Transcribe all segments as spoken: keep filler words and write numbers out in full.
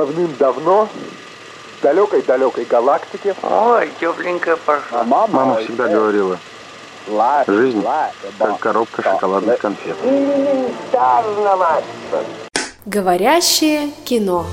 давным-давно в далекой-далекой галактике. Ой, тепленькая пошла. Мама всегда говорила, жизнь как коробка шоколадных конфет. Говорящее кино.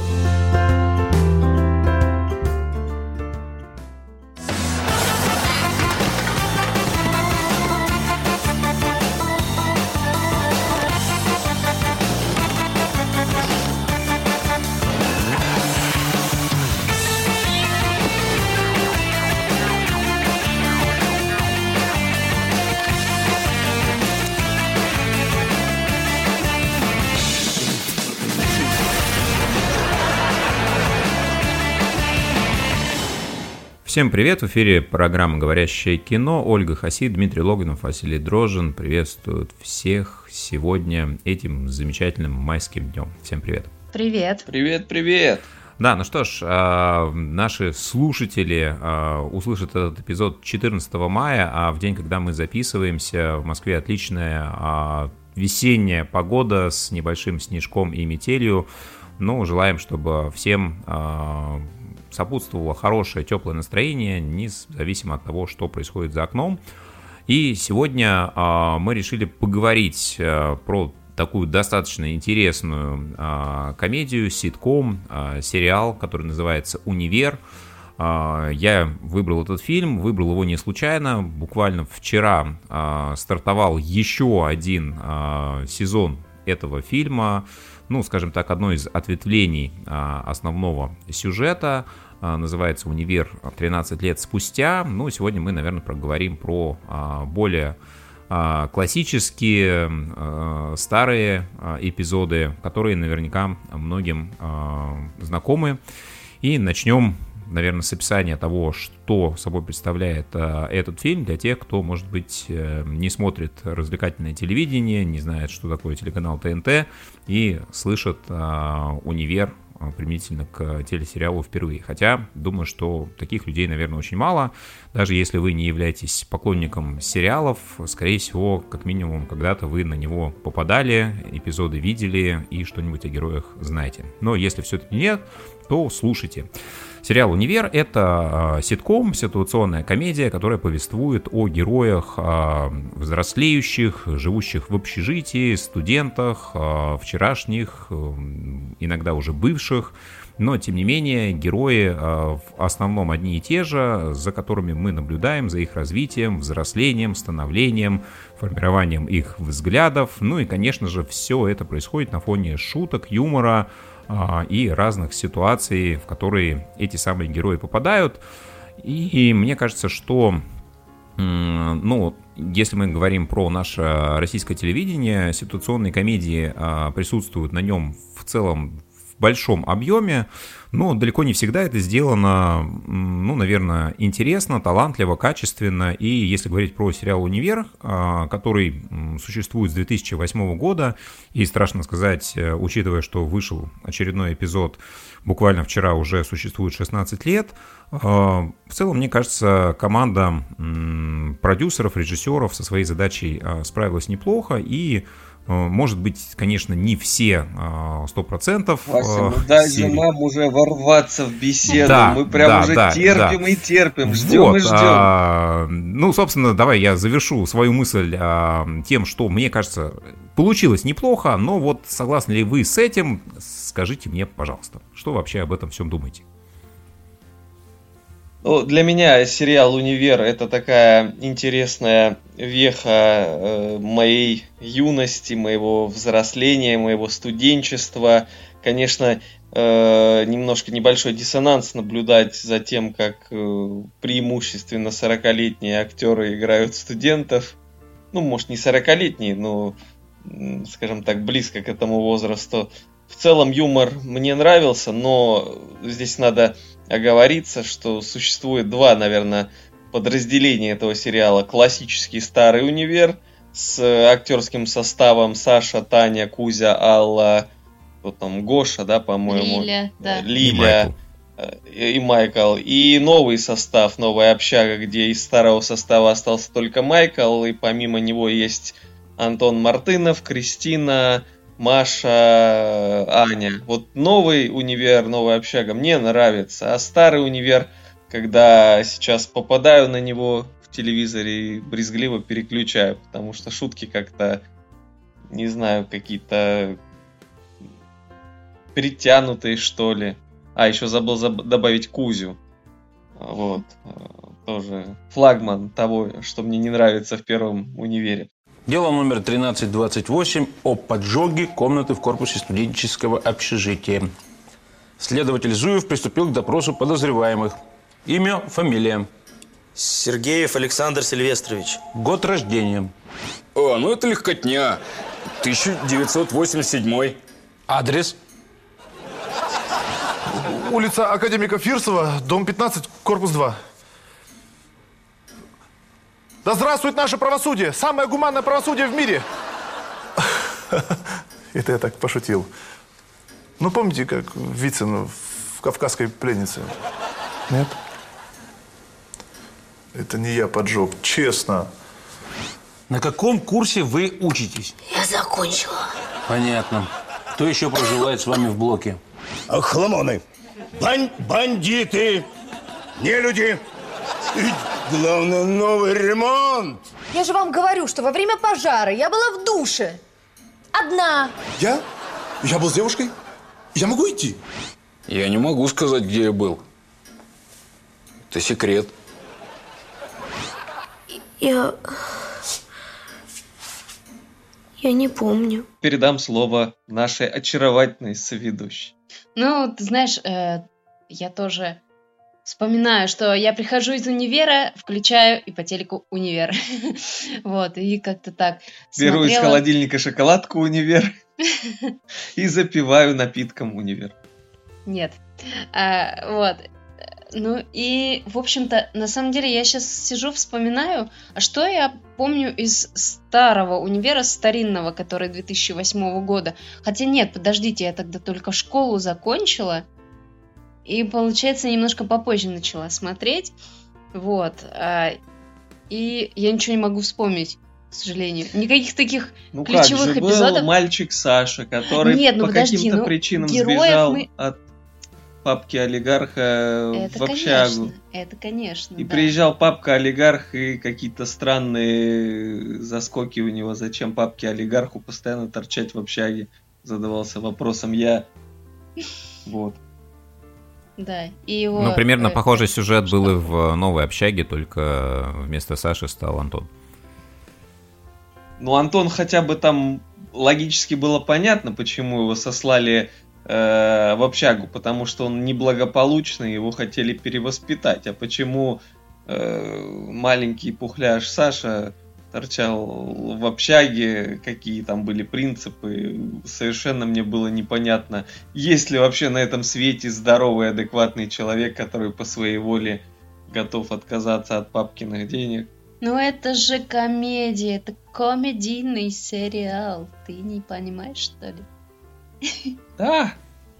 Всем привет, в эфире программа «Говорящее кино». Ольга Хасид, Дмитрий Логинов, Василий Дрожжин приветствуют всех сегодня этим замечательным майским днем. Всем привет. Привет. Привет, привет. Да, ну что ж, наши слушатели услышат этот эпизод четырнадцатого мая, а в день, когда мы записываемся, в Москве отличная весенняя погода с небольшим снежком и метелью. Ну, желаем, чтобы всем сопутствовало хорошее, теплое настроение, независимо от того, что происходит за окном. И сегодня э, мы решили поговорить э, про такую достаточно интересную э, комедию, ситком, э, сериал, который называется «Универ». Э, я выбрал этот фильм, выбрал его не случайно. Буквально вчера э, стартовал еще один э, сезон этого фильма. Ну, скажем так, одно из ответвлений а, основного сюжета, а, называется «Универ тринадцать лет спустя». Ну, сегодня мы, наверное, проговорим про а, более а, классические, а, старые а, эпизоды, которые наверняка многим а, знакомы. И начнем, наверное, с описания того, что собой представляет а, этот фильм для тех, кто, может быть, не смотрит развлекательное телевидение, не знает, что такое телеканал ТНТ, и слышит а, «Универ» применительно к телесериалу впервые. Хотя, думаю, что таких людей, наверное, очень мало. Даже если вы не являетесь поклонником сериалов, скорее всего, как минимум, когда-то вы на него попадали, эпизоды видели и что-нибудь о героях знаете. Но если все-таки нет, то слушайте. Сериал «Универ» — это ситком, ситуационная комедия, которая повествует о героях взрослеющих, живущих в общежитии, студентах, вчерашних, иногда уже бывших. Но, тем не менее, герои в основном одни и те же, за которыми мы наблюдаем, за их развитием, взрослением, становлением, формированием их взглядов. Ну и, конечно же, все это происходит на фоне шуток, юмора и разных ситуаций, в которые эти самые герои попадают. И мне кажется, что, ну, если мы говорим про наше российское телевидение, ситуационные комедии присутствуют на нем в целом в большом объеме, но далеко не всегда это сделано, ну, наверное, интересно, талантливо, качественно. И если говорить про сериал «Универ», который существует с две тысячи восьмого года, и, страшно сказать, учитывая, что вышел очередной эпизод буквально вчера, уже существует шестнадцать лет, в целом, мне кажется, команда продюсеров, режиссеров со своей задачей справилась неплохо, и может быть, конечно, не все сто процентов. Вася, ну дай же нам уже ворваться в беседу. Да, Мы прям да, уже да, терпим да. и терпим, ждем вот, и ждем. А, ну, собственно, давай я завершу свою мысль а, тем, что, мне кажется, получилось неплохо, но вот согласны ли вы с этим, скажите мне, пожалуйста, что вообще об этом всем думаете? Ну, для меня сериал «Универ» — это такая интересная веха э, моей юности, моего взросления, моего студенчества. Конечно, э, немножко небольшой диссонанс наблюдать за тем, как э, преимущественно сорокалетние актеры играют студентов. Ну, может, не сорокалетние, но, скажем так, близко к этому возрасту. В целом юмор мне нравился, но здесь надо оговориться, что существует два, наверное, подразделения этого сериала. Классический старый «Универ» с актерским составом Саша, Таня, Кузя, Алла, кто там, Гоша, да, по-моему. Лиля, да. Лиля и Майкл. И новый состав, новая общага, где из старого состава остался только Майкл, и помимо него есть Антон Мартынов, Кристина, Маша, Аня. Вот новый универ, новая общага мне нравится, а старый универ, когда сейчас попадаю на него в телевизоре, брезгливо переключаю, потому что шутки как-то, не знаю, какие-то притянутые, что ли. А, еще забыл заб- добавить Кузю. Вот. Тоже флагман того, что мне не нравится в первом универе. Дело номер тринадцать двадцать восемь о поджоге комнаты в корпусе студенческого общежития. Следователь Зуев приступил к допросу подозреваемых. Имя, фамилия. Сергеев Александр Сильвестрович. Год рождения. О, ну это легкотня. тысяча девятьсот восемьдесят седьмой. Адрес. Улица Академика Фирсова, дом пятнадцать, корпус два. Да здравствует наше правосудие! Самое гуманное правосудие в мире! Это я так пошутил. Ну, помните, как Вицин в «Кавказской пленнице»? Нет? Это не я поджег, честно. На каком курсе вы учитесь? Я закончила. Понятно. Кто еще проживает с вами в блоке? Охламоны, бан бандиты, нелюди. И, главное, новый ремонт. Я же вам говорю, что во время пожара я была в душе. Одна. Я? Я был с девушкой? Я могу идти? Я не могу сказать, где я был. Это секрет. Я... Я не помню. Передам слово нашей очаровательной соведущей. Ну, ты знаешь, э, я тоже вспоминаю, что я прихожу из универа, включаю и по телеку универ. Вот, и как-то так Беру из холодильника шоколадку универ и запиваю напитком универ. Нет. А, вот. Ну и, в общем-то, на самом деле я сейчас сижу, вспоминаю, а что я помню из старого универа, старинного, который две тысячи восьмого года. Хотя нет, подождите, я тогда только школу закончила, и, получается, немножко попозже начала смотреть. Вот. И я ничего не могу вспомнить, к сожалению. Никаких таких ну ключевых как же, эпизодов. Был мальчик Саша, который нет, ну, по подожди, каким-то ну, причинам сбежал мы... от папки-олигарха это в общагу. Конечно, это конечно. И да. приезжал папка-олигарх, и какие-то странные заскоки у него. Зачем папке-олигарху постоянно торчать в общаге? Задавался вопросом я. Вот. Да, и его... Ну, примерно э, похожий сюжет что? был и в новой общаге, только вместо Саши стал Антон. Ну, Антон хотя бы там логически было понятно, почему его сослали э, в общагу, потому что он неблагополучный, его хотели перевоспитать. А почему э, маленький пухляж Саша торчал в общаге, какие там были принципы, совершенно мне было непонятно. Есть ли вообще на этом свете здоровый, адекватный человек, который по своей воле готов отказаться от папкиных денег? Ну это же комедия, это комедийный сериал. Ты не понимаешь, что ли? Да.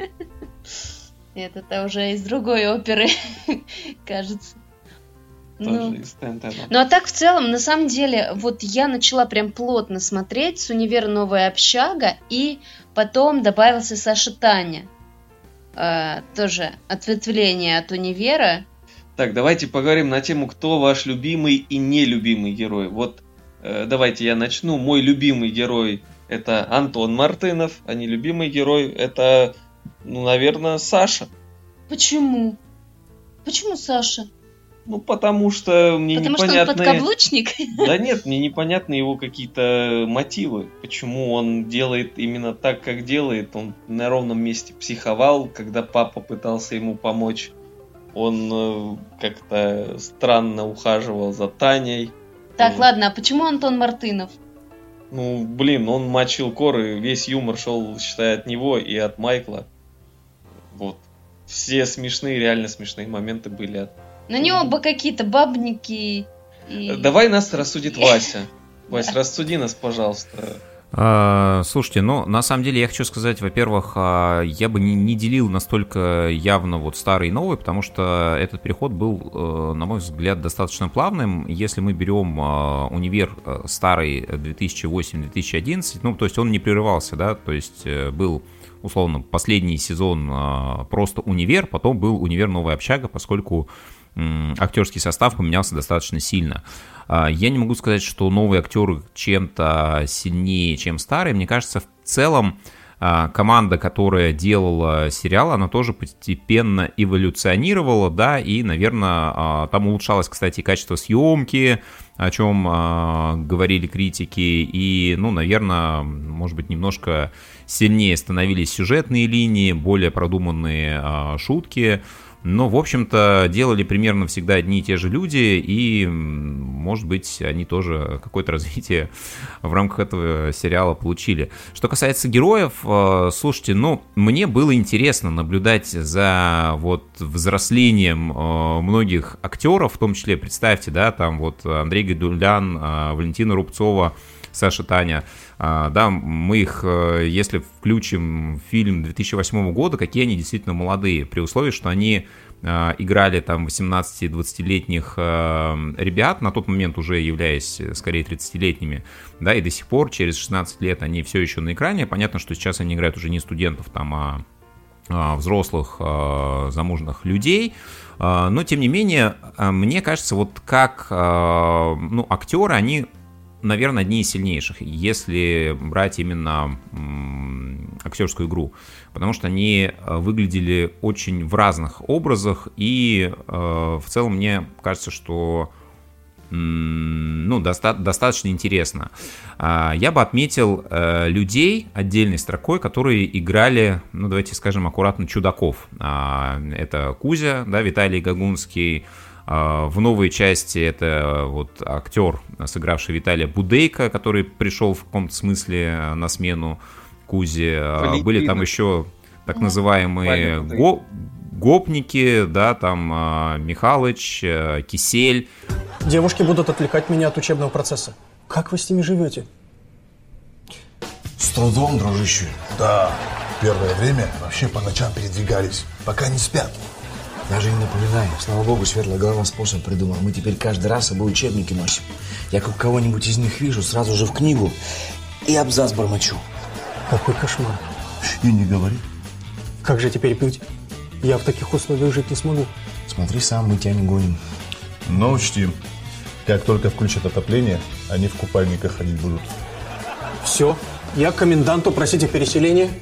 Это-то уже из другой оперы, кажется. Тоже Ну, из ТНТ. ну а так в целом, на самом деле, вот я начала прям плотно смотреть с «Универ. Новая общага», и потом добавился Саша Таня. Э, тоже ответвление от «Универа». Так, давайте поговорим на тему, кто ваш любимый и нелюбимый герой. Вот э, давайте я начну. Мой любимый герой это Антон Мартынов, а нелюбимый герой это, ну, наверное, Саша. Почему? Почему Саша? Ну, потому что мне Потому непонятны... что он подкаблучник? Да нет, мне непонятны его какие-то мотивы. Почему он делает именно так, как делает. Он на ровном месте психовал, когда папа пытался ему помочь. Он э, как-то странно ухаживал за Таней. Так, вот. ладно, а почему Антон Мартынов? Ну, блин, он мочил коры, весь юмор шел, считай, от него и от Майкла. Вот. Все смешные, реально смешные моменты были от... На него бы какие-то бабники и... Давай нас рассудит Вася. Вась, рассуди нас, пожалуйста. А, слушайте, ну, на самом деле я хочу сказать, во-первых, я бы не, не делил настолько явно вот старый и новый, потому что этот переход был, на мой взгляд, достаточно плавным. Если мы берем универ старый две тысячи восемь - две тысячи одиннадцать, ну, то есть он не прерывался, да, то есть был, условно, последний сезон просто универ, потом был универ новая общага, поскольку актерский состав поменялся достаточно сильно. Я не могу сказать, что новые актеры чем-то сильнее, чем старые. Мне кажется, в целом команда, которая делала сериал, она тоже постепенно эволюционировала, да, и, наверное, там улучшалось, кстати, качество съемки, о чем говорили критики, и, ну, наверное, может быть, немножко сильнее становились сюжетные линии, более продуманные шутки. Но, в общем-то, делали примерно всегда одни и те же люди, и, может быть, они тоже какое-то развитие в рамках этого сериала получили. Что касается героев, слушайте, ну, мне было интересно наблюдать за вот взрослением многих актеров, в том числе, представьте, да, там вот Андрей Гайдулян, Валентина Рубцова, Саша Таня, да, мы их, если включим в фильм две тысячи восьмого года, какие они действительно молодые, при условии, что они играли там восемнадцати-двадцатилетних ребят, на тот момент уже являясь скорее тридцатилетними, да, и до сих пор, через шестнадцать лет, они все еще на экране. Понятно, что сейчас они играют уже не студентов, там, а взрослых замужних людей, но, тем не менее, мне кажется, вот как, ну, актеры, они, наверное, одни из сильнейших, если брать именно м, актерскую игру, потому что они выглядели очень в разных образах, и э, в целом мне кажется, что м, ну, доста- достаточно интересно. А, я бы отметил э, людей отдельной строкой, которые играли, ну, давайте скажем аккуратно, чудаков. А, это Кузя, да, Виталий Гагунский. В новой части это вот актер, сыгравший Виталия Будейко, который пришел в каком-то смысле на смену Кузе. Валентина. Были там еще так называемые го- гопники, да, там Михалыч, Кисель. Девушки будут отвлекать меня от учебного процесса. Как вы с ними живете? С трудом, дружище. Да, первое время вообще по ночам передвигались, пока не спят. Даже не напоминаю. Слава богу, светлая голова способ придумал. Мы теперь каждый раз с собой учебники носим. Я как кого-нибудь из них вижу, сразу же в книгу и абзац бормочу. Какой кошмар. И не говори. Как же теперь пить? Я в таких условиях жить не смогу. Смотри сам, мы тебя не гоним. Но учти, как только включат отопление, они в купальниках ходить будут. Все, я к коменданту, просите переселения.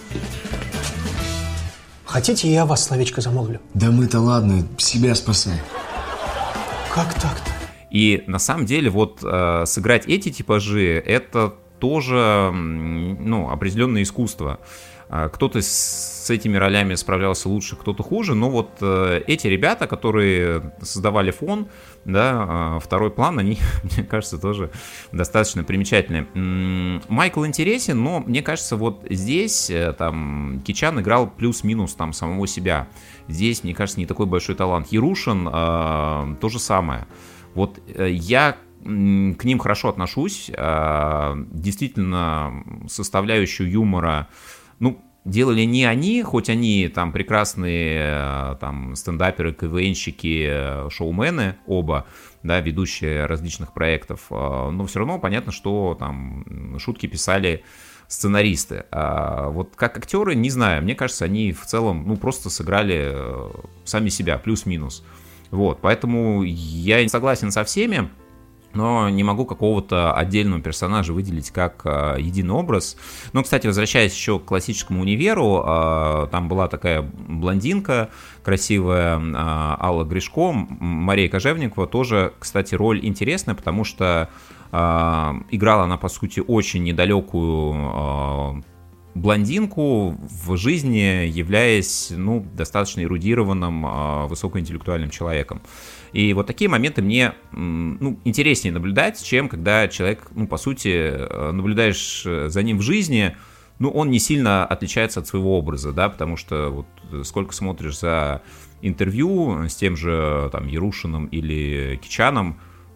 Хотите, я вас словечко замолвлю? Да мы-то ладно, себя спасай. Как так-то? И на самом деле вот э, сыграть эти типажи, это тоже, ну, определенное искусство. Кто-то с этими ролями справлялся лучше, кто-то хуже, но вот э, эти ребята, которые создавали фон, да, э, второй план, они, мне кажется, тоже достаточно примечательные. М-м, Майкл интересен, но мне кажется, вот здесь э, там Кичан играл плюс-минус там самого себя. Здесь, мне кажется, не такой большой талант. Ярушин э, то же самое. Вот э, я к ним хорошо отношусь, э, действительно составляющую юмора, ну, делали не они, хоть они там прекрасные там стендаперы, КВНщики, шоумены оба, да, ведущие различных проектов, но все равно понятно, что там шутки писали сценаристы. А вот как актеры, не знаю, мне кажется, они в целом, ну, просто сыграли сами себя, плюс-минус. Вот, поэтому я не согласен со всеми, но не могу какого-то отдельного персонажа выделить как э, единый образ. Но, кстати, возвращаясь еще к классическому универу, э, там была такая блондинка красивая, э, Алла Гришко, Мария Кожевникова, тоже, кстати, роль интересная, потому что э, играла она, по сути, очень недалекую э, блондинку в жизни, являясь, ну, достаточно эрудированным, э, высокоинтеллектуальным человеком. И вот такие моменты мне, ну, интереснее наблюдать, чем когда человек, ну, по сути, наблюдаешь за ним в жизни, ну, он не сильно отличается от своего образа, да, потому что вот сколько смотришь за интервью с тем же там Ярушиным или Кичаном,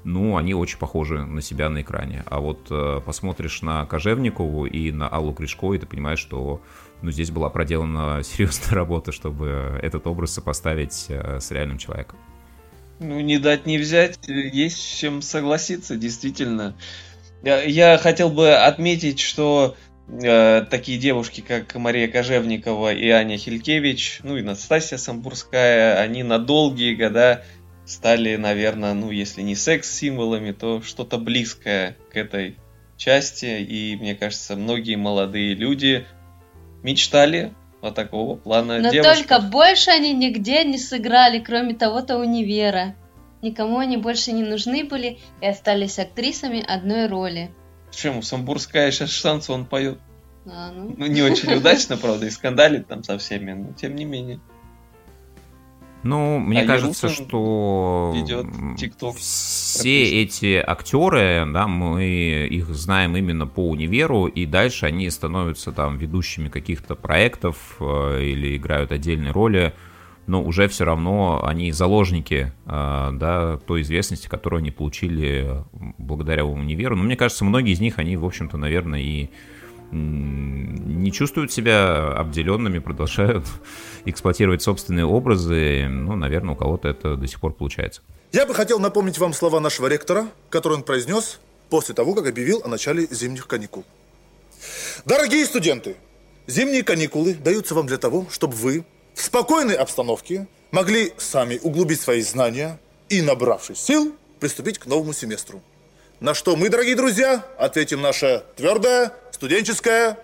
ну, они очень похожи на себя на экране. А вот э, посмотришь на Кожевникову и на Аллу Кришко, и ты понимаешь, что ну, здесь была проделана серьезная работа, чтобы этот образ сопоставить э, с реальным человеком. Ну, не дать не взять, есть с чем согласиться, действительно. Я, я хотел бы отметить, что э, такие девушки, как Мария Кожевникова и Аня Хилькевич, ну и Настасья Самбурская, они на долгие года стали, наверное, ну, если не секс-символами, то что-то близкое к этой части. И, мне кажется, многие молодые люди мечтали о такого плана Но девушках. только больше они нигде не сыграли, кроме того-то универа. Никому они больше не нужны были и остались актрисами одной роли. Почему? Самбурская сейчас шансон поет. А, ну. Ну, не очень удачно, правда, и скандалит там со всеми, но тем не менее. Ну, мне а кажется, Ерусин что ведет TikTok все эти актеры, да, мы их знаем именно по универу, и дальше они становятся там ведущими каких-то проектов э, или играют отдельные роли, но уже все равно они заложники э, да, той известности, которую они получили благодаря универу. Но мне кажется, многие из них, они, в общем-то, наверное, и не чувствуют себя обделенными, продолжают эксплуатировать собственные образы. Ну, наверное, у кого-то это до сих пор получается. Я бы хотел напомнить вам слова нашего ректора, которые он произнес после того, как объявил о начале зимних каникул. Дорогие студенты, зимние каникулы даются вам для того, чтобы вы в спокойной обстановке могли сами углубить свои знания и, набравшись сил, приступить к новому семестру. На что мы, дорогие друзья, ответим наше твердое, студенческое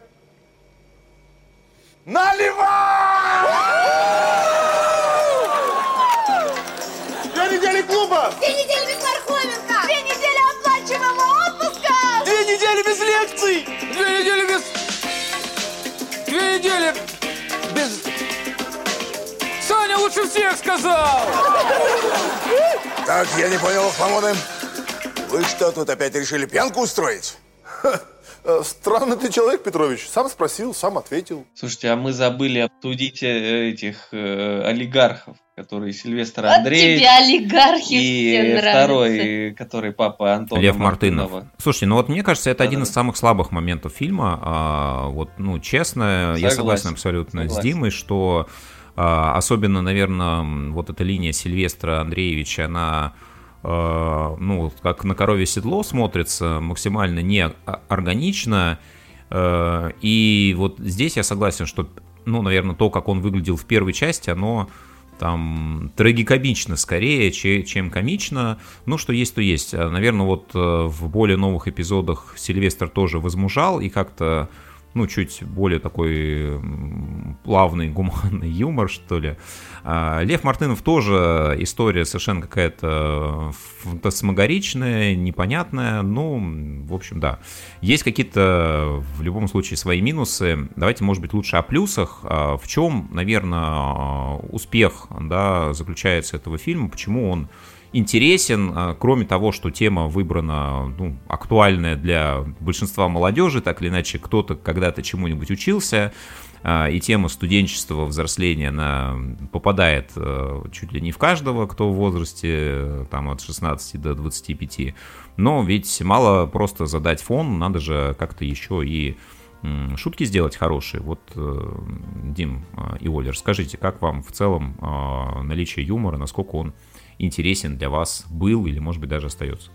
«Наливай!» Две недели клуба! Две недели без Пархоменко! Две недели оплачиваемого отпуска! Две недели без лекций! Две недели без... Две недели без... Саня лучше всех сказал! Так, я не понял, Фомоны. Вы что, тут опять решили пьянку устроить? Странный ты человек, Петрович. Сам спросил, сам ответил. Слушайте, а мы забыли обсудить этих э, олигархов, которые Сильвестр Вот Андреевич. тебе олигархи и все второй, нравятся. который папа Антона Лев Мартынова. Мартынов. Слушайте, ну вот мне кажется, это Да, один да, из самых слабых моментов фильма. А, вот, ну, честно, Согласен. я согласен абсолютно Согласен. с Димой, что а, особенно, наверное, вот эта линия Сильвестра Андреевича, она... ну, как на коровье седло смотрится, максимально неорганично. И вот здесь я согласен, что, ну, наверное, то, как он выглядел в первой части, оно там трагикомично скорее, чем комично. Ну, что есть, то есть. Наверное, вот в более новых эпизодах Сильвестр тоже возмужал и как-то, ну, чуть более такой плавный, гуманный юмор, что ли. А Лев Мартынов тоже история совершенно какая-то фантасмагоричная, непонятная. Ну, в общем, да. Есть какие-то, в любом случае, свои минусы. Давайте, может быть, лучше о плюсах. В чем, наверное, успех, да, заключается этого фильма, почему он интересен, кроме того, что тема выбрана, ну, актуальная для большинства молодежи, так или иначе, кто-то когда-то чему-нибудь учился, и тема студенчества, взросления, она попадает чуть ли не в каждого, кто в возрасте там, от шестнадцати до двадцати пяти. Но ведь мало просто задать фон, надо же как-то еще и шутки сделать хорошие. Вот, Дим и Оля, скажите, как вам в целом наличие юмора, насколько он интересен для вас был или, может быть, даже остается?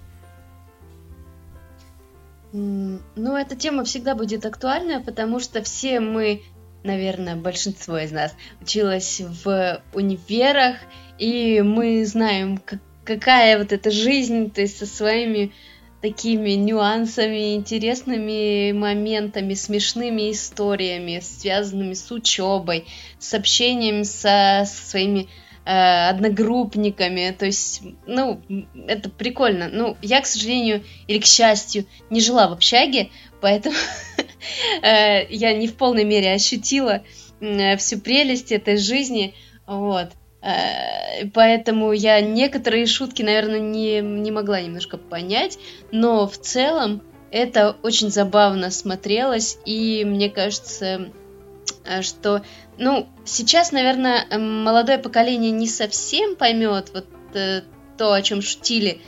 Ну, эта тема всегда будет актуальна, потому что все мы, наверное, большинство из нас училось в универах, и мы знаем, как, какая вот эта жизнь, то есть со своими такими нюансами, интересными моментами, смешными историями, связанными с учебой, с общением со, со своими э, одногруппниками. То есть, ну, это прикольно. Ну, я, к сожалению, или к счастью, не жила в общаге, поэтому я не в полной мере ощутила всю прелесть этой жизни. Вот. Поэтому я некоторые шутки, наверное, не, не могла немножко понять, но в целом это очень забавно смотрелось, и мне кажется, что, ну, сейчас, наверное, молодое поколение не совсем поймет вот то, о чем шутили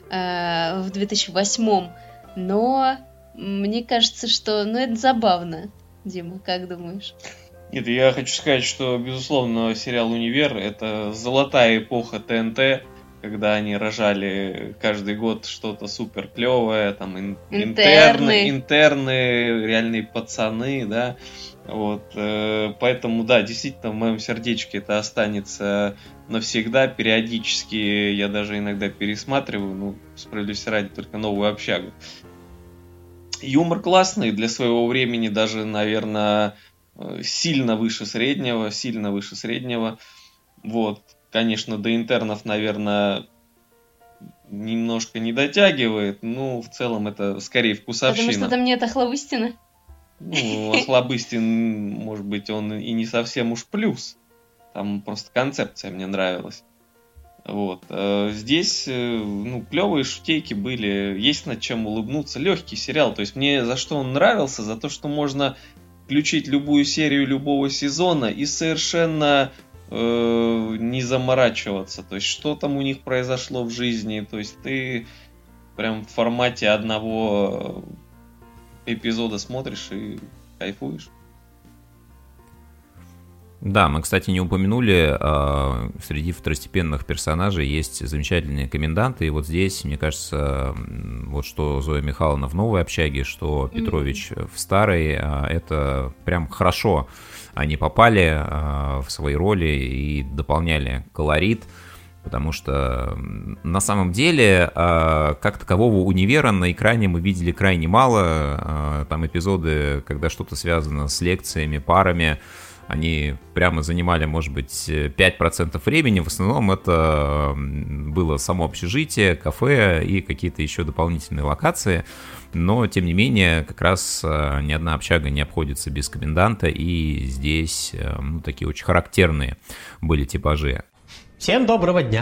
э, в две тысячи восьмом, но мне кажется, что ну, это забавно. Дима, как думаешь? Нет, я хочу сказать, что, безусловно, сериал «Универ» — это золотая эпоха ТНТ, когда они рожали каждый год что-то супер клевое, там ин- интерны, интерны, реальные пацаны, да, вот, э, поэтому, да, действительно, в моем сердечке это останется навсегда, периодически я даже иногда пересматриваю, ну, справедливости ради, только «Новую общагу». Юмор классный, для своего времени даже, наверное, сильно выше среднего, сильно выше среднего, вот. Конечно, до интернов, наверное, немножко не дотягивает, но в целом это скорее вкусовщина. Потому что там нет Охлобыстина? Ну, Охлобыстин, может быть, он и не совсем уж плюс. Там просто концепция мне нравилась. Вот. Здесь, ну, клевые шутейки были, есть над чем улыбнуться. Легкий сериал, то есть мне за что он нравился? За то, что можно включить любую серию любого сезона и совершенно э, не заморачиваться. То есть что там у них произошло в жизни. То есть ты прям в формате одного эпизода смотришь и кайфуешь. Да, мы, кстати, не упомянули, э, среди второстепенных персонажей есть замечательные коменданты, и вот здесь, мне кажется, вот что Зоя Михайловна в новой общаге, что Петрович mm-hmm. в старой, э, это прям хорошо они попали э, в свои роли и дополняли колорит, потому что на самом деле э, как такового универа на экране мы видели крайне мало, э, там эпизоды, когда что-то связано с лекциями, парами, они прямо занимали, может быть, пять процентов времени. В основном это было само общежитие, кафе и какие-то еще дополнительные локации. Но, тем не менее, как раз ни одна общага не обходится без коменданта. И здесь ну, такие очень характерные были типажи. Всем доброго дня!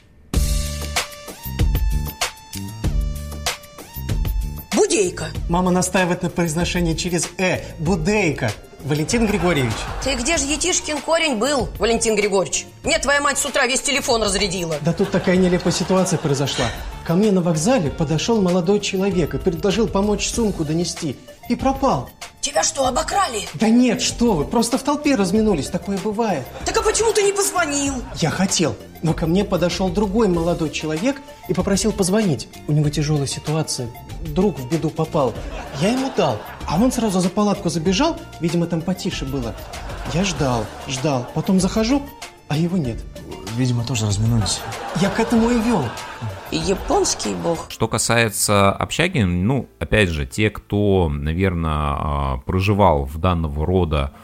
Будейка. Мама настаивает на произношении через «э». Будейка. Валентин Григорьевич. Ты где же Етишкин корень был, Валентин Григорьевич? Мне твоя мать с утра весь телефон разрядила. Да тут такая нелепая ситуация произошла. Ко мне на вокзале подошел молодой человек и предложил помочь сумку донести. И пропал. Тебя что, обокрали? Да нет, что вы, просто в толпе разминулись, такое бывает. Так а почему ты не позвонил? Я хотел, но ко мне подошел другой молодой человек и попросил позвонить. У него тяжелая ситуация, друг в беду попал. Я ему дал, а он сразу за палатку забежал, видимо, там потише было. Я ждал, ждал, потом захожу, а его нет. Видимо, тоже разминулись. Я к этому и вел. Японский бог. Что касается общаги, ну, опять же, те, кто, наверное, проживал в данного рода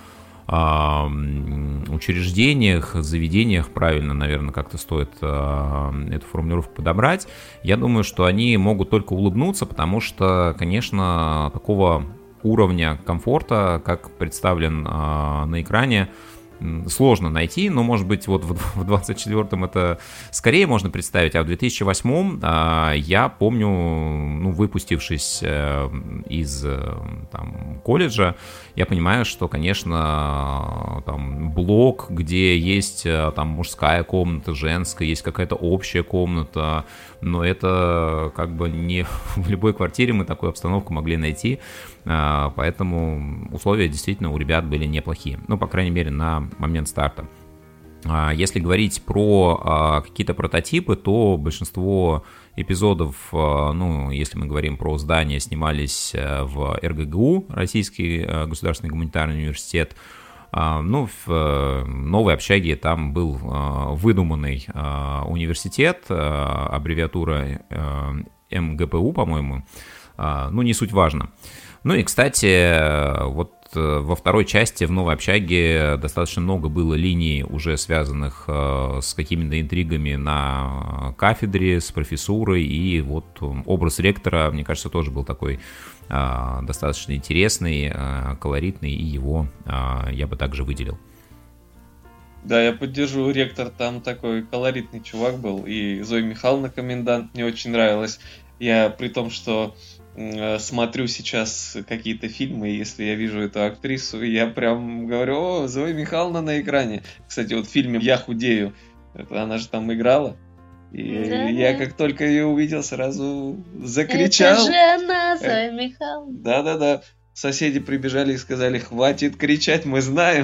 учреждениях, заведениях, правильно, наверное, как-то стоит эту формулировку подобрать, я думаю, что они могут только улыбнуться, потому что, конечно, такого уровня комфорта, как представлен на экране, сложно найти, но, может быть, вот в двадцать четвёртом это скорее можно представить, а в две тысячи восьмом я помню, ну, выпустившись из там, колледжа, я понимаю, что, конечно, там блок, где есть там мужская комната, женская, есть какая-то общая комната, но это как бы не в любой квартире мы такую обстановку могли найти, поэтому условия действительно у ребят были неплохие, ну, по крайней мере, на момент старта. Если говорить про какие-то прототипы, то большинство эпизодов, ну, если мы говорим про здания, снимались в эр гэ гэ у, Российский государственный гуманитарный университет. Ну, в новой общаге там был выдуманный университет, аббревиатура эм гэ пэ у, по-моему, ну, не суть важно. Ну и, кстати, вот во второй части в новой общаге достаточно много было линий, уже связанных с какими-то интригами на кафедре, с профессурой, и вот образ ректора, мне кажется, тоже был такой достаточно интересный, колоритный, и его я бы также выделил. Да, я поддержу, ректор там такой колоритный чувак был, и Зоя Михайловна, комендант, мне очень нравилась. Я при том, что смотрю сейчас какие-то фильмы, и если я вижу эту актрису, я прям говорю: о, Зоя Михайловна на экране. Кстати, вот в фильме «Я худею», это она же там играла. И Да, я да. как только ее увидел, сразу закричал. Это же она, Зоя Михайловна. Да-да-да. Соседи прибежали и сказали, хватит кричать, мы знаем.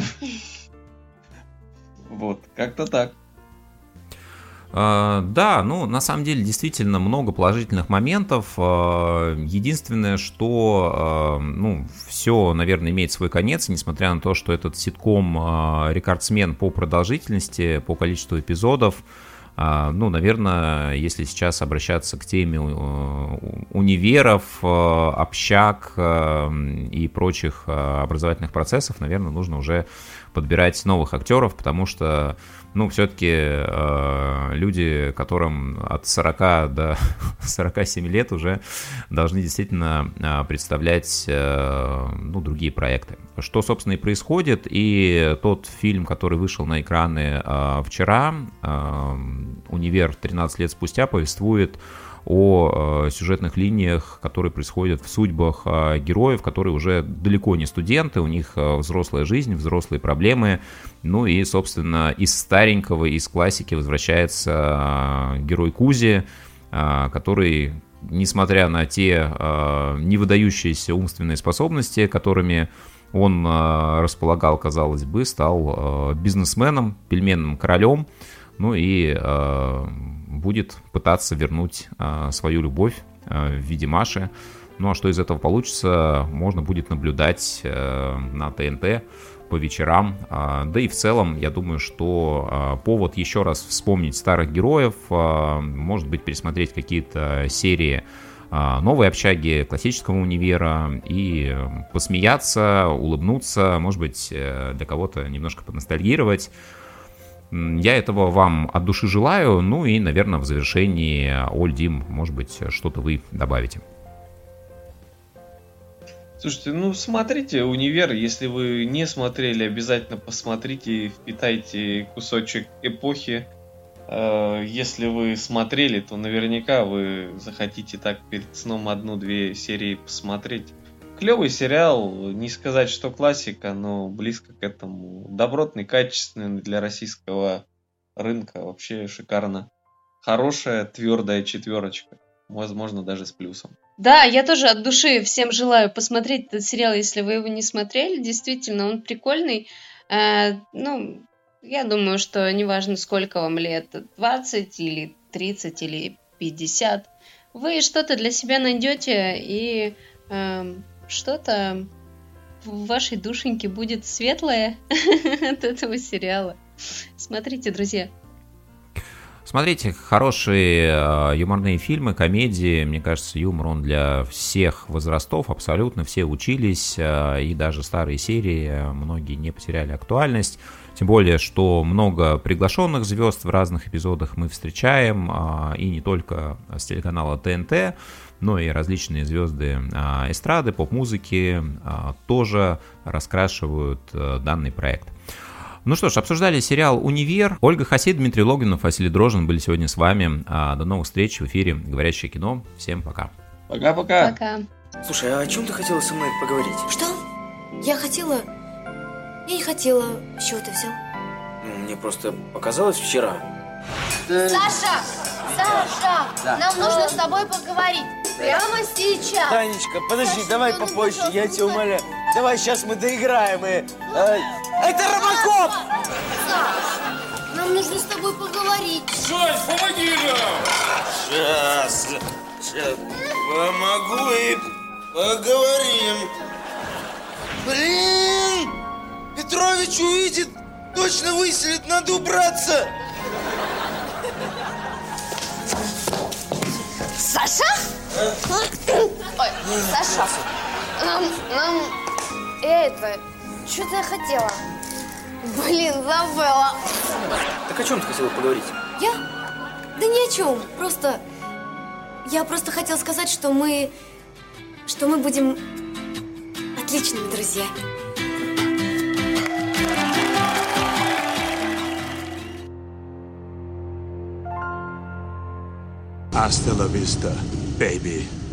Вот, как-то так. Uh, да, ну, на самом деле, действительно много положительных моментов. Uh, единственное, что, uh, ну, все, наверное, имеет свой конец, несмотря на то, что этот ситком uh, рекордсмен по продолжительности, по количеству эпизодов. Uh, ну, наверное, если сейчас обращаться к теме uh, универов, uh, общак uh, и прочих uh, образовательных процессов, наверное, нужно уже подбирать новых актеров, потому что, ну, все-таки э, люди, которым от сорока до сорока семи лет уже должны действительно э, представлять, э, ну, другие проекты. Что, собственно, и происходит, и тот фильм, который вышел на экраны э, вчера, э, «Универ тринадцать лет спустя», повествует о э, сюжетных линиях, которые происходят в судьбах э, героев, которые уже далеко не студенты, у них э, взрослая жизнь, взрослые проблемы. Ну и, собственно, из старенького, из классики возвращается э, герой Кузи, э, который, несмотря на те э, невыдающиеся умственные способности, которыми он э, располагал, казалось бы, стал э, бизнесменом, пельменным королем, ну и э, будет пытаться вернуть а, свою любовь а, в виде Маши. Ну а что из этого получится, можно будет наблюдать а, на ТНТ по вечерам. А, да и в целом, я думаю, что а, повод еще раз вспомнить старых героев, а, может быть, пересмотреть какие-то серии а, новой общаги, классического универа и посмеяться, улыбнуться, может быть, для кого-то немножко поностальгировать. Я этого вам от души желаю. Ну и, наверное, в завершении, Оль, Дим, может быть, что-то вы добавите. Слушайте, ну смотрите «Универ», если вы не смотрели, обязательно посмотрите, впитайте кусочек эпохи. Если вы смотрели, то наверняка вы захотите так перед сном одну-две серии посмотреть. Клевый сериал, не сказать, что классика, но близко к этому. Добротный, качественный для российского рынка, вообще шикарно. Хорошая, твердая четверочка, возможно, даже с плюсом. Да, я тоже от души всем желаю посмотреть этот сериал, если вы его не смотрели. Действительно, он прикольный. Э, ну, я думаю, что неважно, сколько вам лет, двадцать или тридцать или пятьдесят, вы что-то для себя найдете и... Э, что-то в вашей душеньке будет светлое от этого сериала. Смотрите, друзья. Смотрите, хорошие э, юморные фильмы, комедии. Мне кажется, юмор он для всех возрастов, абсолютно все учились, э, и даже старые серии э, многие не потеряли актуальность. Тем более, что много приглашенных звезд в разных эпизодах мы встречаем, э, и не только с телеканала ТНТ, но и различные звезды э, эстрады, поп-музыки э, тоже раскрашивают э, данный проект. Ну что ж, обсуждали сериал «Универ». Ольга Хасид, Дмитрий Логинов, Василий Дрожжин были сегодня с вами. До новых встреч в эфире «Говорящее кино». Всем пока. Пока-пока. Пока. Слушай, а о чем ты хотела со мной поговорить? Что? Я хотела... Я не хотела... С чего ты взял? Ну, мне просто показалось вчера. Саша! Саша! Да. Нам нужно с тобой поговорить. Прямо сейчас. Танечка, подожди, Саша, давай ну, попозже, пожалуйста, я тебя ну, умоляю. Давай, сейчас мы доиграем и... Э, это Робокоп! Саш, нам нужно с тобой поговорить. Жась, помоги нам! Сейчас, сейчас, помогу и поговорим. Блин! Петрович увидит, точно выселит, надо убраться. Саша? Ой, Саша, нам, нам, это, что-то я хотела. Блин, забыла. Так о чем ты хотела поговорить? Я? Да ни о чем, просто, я просто хотела сказать, что мы, что мы будем отличными друзьями. Hasta la vista, baby.